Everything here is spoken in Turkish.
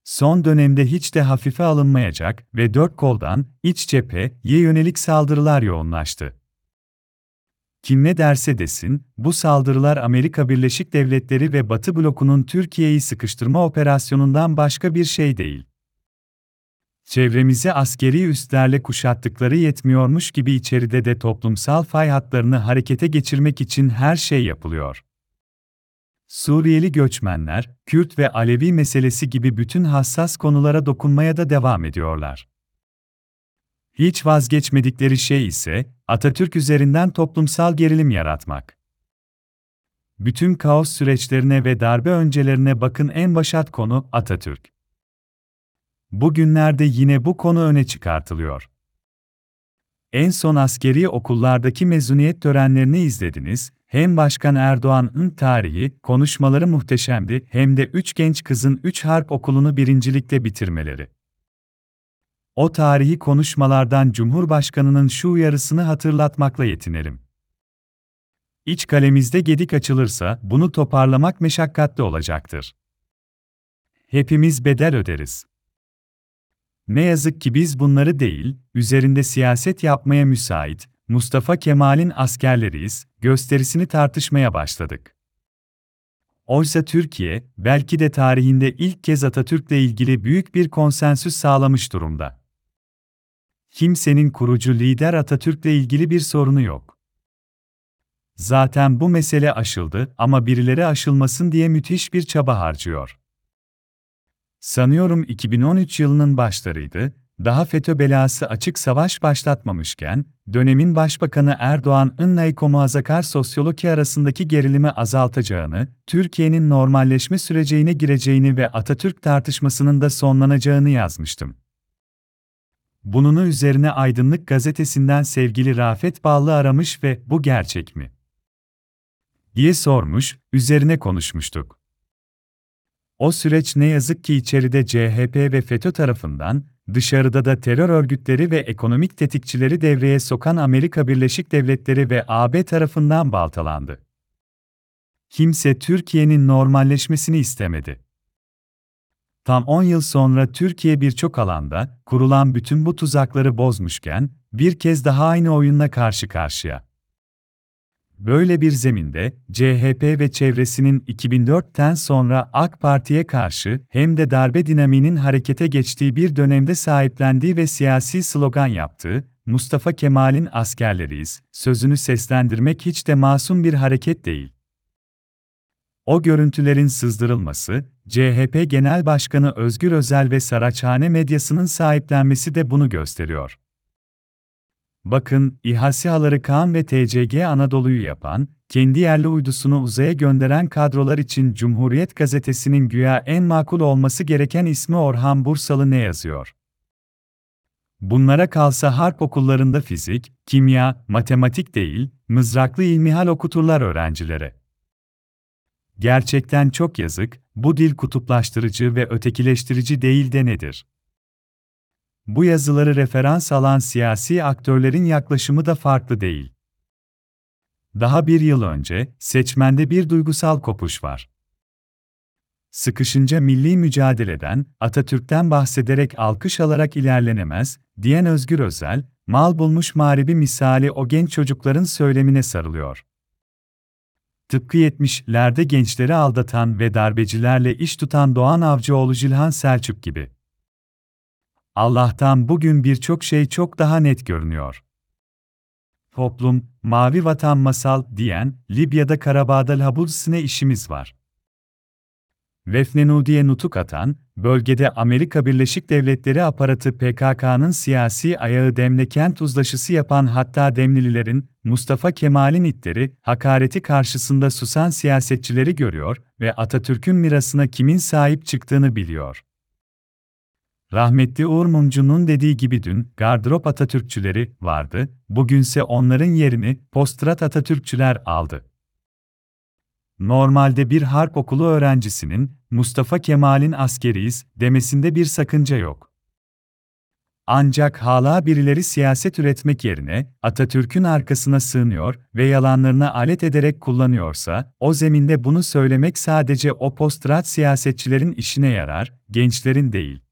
Son dönemde hiç de hafife alınmayacak ve dört koldan iç cepheye yönelik saldırılar yoğunlaştı. Kim ne derse desin, bu saldırılar Amerika Birleşik Devletleri ve Batı blokunun Türkiye'yi sıkıştırma operasyonundan başka bir şey değil. Çevremizi askeri üslerle kuşattıkları yetmiyormuş gibi içeride de toplumsal fay hatlarını harekete geçirmek için her şey yapılıyor. Suriyeli göçmenler, Kürt ve Alevi meselesi gibi bütün hassas konulara dokunmaya da devam ediyorlar. Hiç vazgeçmedikleri şey ise Atatürk üzerinden toplumsal gerilim yaratmak. Bütün kaos süreçlerine ve darbe öncelerine bakın, en başat konu Atatürk. Bugünlerde yine bu konu öne çıkartılıyor. En son askeri okullardaki mezuniyet törenlerini izlediniz, hem Başkan Erdoğan'ın tarihi konuşmaları muhteşemdi, hem de 3 genç kızın 3 harp okulunu birincilikle bitirmeleri. O tarihi konuşmalardan Cumhurbaşkanı'nın şu uyarısını hatırlatmakla yetinelim. İç kalemizde gedik açılırsa bunu toparlamak meşakkatli olacaktır. Hepimiz bedel öderiz. Ne yazık ki biz bunları değil, üzerinde siyaset yapmaya müsait, Mustafa Kemal'in askerleriyiz, gösterisini tartışmaya başladık. Oysa Türkiye, belki de tarihinde ilk kez Atatürk'le ilgili büyük bir konsensüs sağlamış durumda. Kimsenin kurucu lider Atatürk'le ilgili bir sorunu yok. Zaten bu mesele aşıldı ama birileri aşılmasın diye müthiş bir çaba harcıyor. Sanıyorum 2013 yılının başlarıydı, daha FETÖ belası açık savaş başlatmamışken, dönemin Başbakanı Erdoğan'ınla ekomuhafazakar sosyoloji arasındaki gerilimi azaltacağını, Türkiye'nin normalleşme sürecine gireceğini ve Atatürk tartışmasının da sonlanacağını yazmıştım. Bunun üzerine Aydınlık Gazetesi'nden sevgili Rafet Ballı aramış ve "Bu gerçek mi?" diye sormuş, üzerine konuşmuştuk. O süreç ne yazık ki içeride CHP ve FETÖ tarafından, dışarıda da terör örgütleri ve ekonomik tetikçileri devreye sokan Amerika Birleşik Devletleri ve AB tarafından baltalandı. Kimse Türkiye'nin normalleşmesini istemedi. Tam 10 yıl sonra Türkiye birçok alanda kurulan bütün bu tuzakları bozmuşken, bir kez daha aynı oyunla karşı karşıya. Böyle bir zeminde, CHP ve çevresinin 2004'ten sonra AK Parti'ye karşı hem de darbe dinamiğinin harekete geçtiği bir dönemde sahiplendiği ve siyasi slogan yaptığı, Mustafa Kemal'in askerleriyiz sözünü seslendirmek hiç de masum bir hareket değil. O görüntülerin sızdırılması, CHP Genel Başkanı Özgür Özel ve Saraçhane medyasının sahiplenmesi de bunu gösteriyor. Bakın, İHA SİHA'ları Kaan ve TCG Anadolu'yu yapan, kendi yerli uydusunu uzaya gönderen kadrolar için Cumhuriyet Gazetesi'nin güya en makul olması gereken ismi Orhan Bursalı ne yazıyor? Bunlara kalsa harp okullarında fizik, kimya, matematik değil, mızraklı ilmihal okuturlar öğrencilere. Gerçekten çok yazık, bu dil kutuplaştırıcı ve ötekileştirici değil de nedir? Bu yazıları referans alan siyasi aktörlerin yaklaşımı da farklı değil. Daha bir yıl önce, seçmende bir duygusal kopuş var. Sıkışınca milli mücadeleden, Atatürk'ten bahsederek alkış alarak ilerlenemez, diyen Özgür Özel, mal bulmuş mağribi misali o genç çocukların söylemine sarılıyor. Tıpkı 70'lerde gençleri aldatan ve darbecilerle iş tutan Doğan Avcıoğlu Cilhan Selçuk gibi. Allah'tan bugün birçok şey çok daha net görünüyor. Toplum, mavi vatan masal diyen, Libya'da Karabağ'da Labudis'ine işimiz var. Vefnenudi'ye nutuk atan, bölgede Amerika Birleşik Devletleri aparatı PKK'nın siyasi ayağı Demle kent uzlaşısı yapan hatta Demlililerin, Mustafa Kemal'in itleri, hakareti karşısında susan siyasetçileri görüyor ve Atatürk'ün mirasına kimin sahip çıktığını biliyor. Rahmetli Uğur Mumcu'nun dediği gibi dün, gardırop Atatürkçüleri vardı, bugünse onların yerini postrat Atatürkçüler aldı. Normalde bir harp okulu öğrencisinin, Mustafa Kemal'in askeriyiz demesinde bir sakınca yok. Ancak hala birileri siyaset üretmek yerine Atatürk'ün arkasına sığınıyor ve yalanlarını alet ederek kullanıyorsa, o zeminde bunu söylemek sadece o postrat siyasetçilerin işine yarar, gençlerin değil.